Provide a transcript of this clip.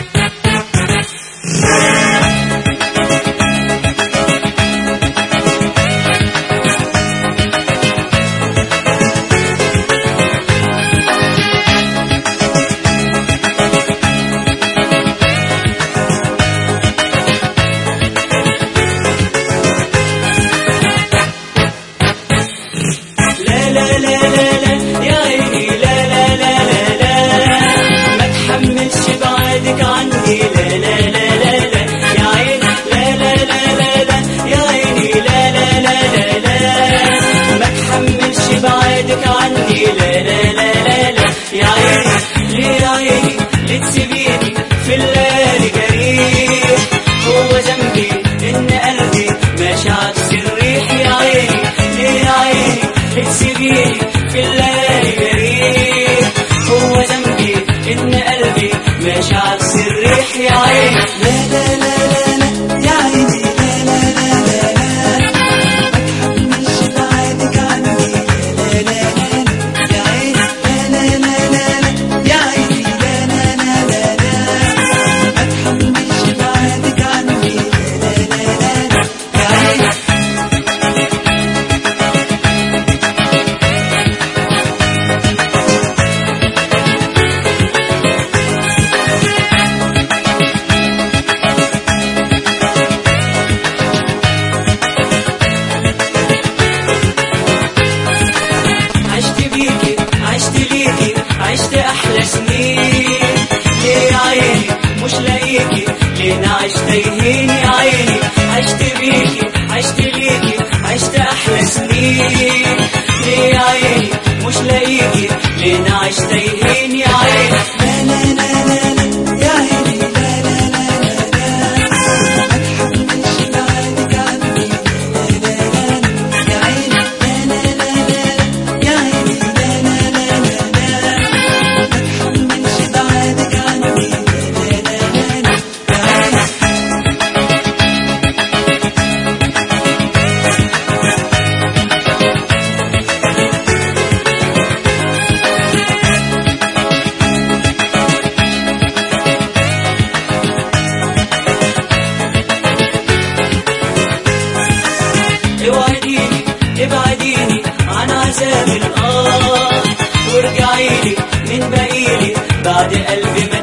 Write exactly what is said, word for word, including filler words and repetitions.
في الليالي جريح، هو ذنبي إن قلبي ماشي عكس الريح يا عيني. لا لا لا لا لا يا عيني، لا لا لا لا لا ما تحملش بعدك عني. لا لا لا لا يا عيني، لا لا لا لا يا عيني، لا لا لا لا لا ما تحملش بعدك عني. لا لا لا لا يا عيني. عشت أحلى سنين ليه يا عيني مش لاقيكي، ليه نعيش تايهين يا عيني. عشت بيكي عشت ليكي عشت أحلى سنين ليه يا عيني مش لاقيكي، ليه نعيش تايهين يا عيني. لا لا لا لا لا يا عيني، لا لا لا لا لا ما تحملش بعدك عني. لا لا لا يا عيني، لا لا لا لا يا عيني، لا لا لا لا ابعديني عن عذاب الآه، وارجعيلي من بعيلي بعد قلبي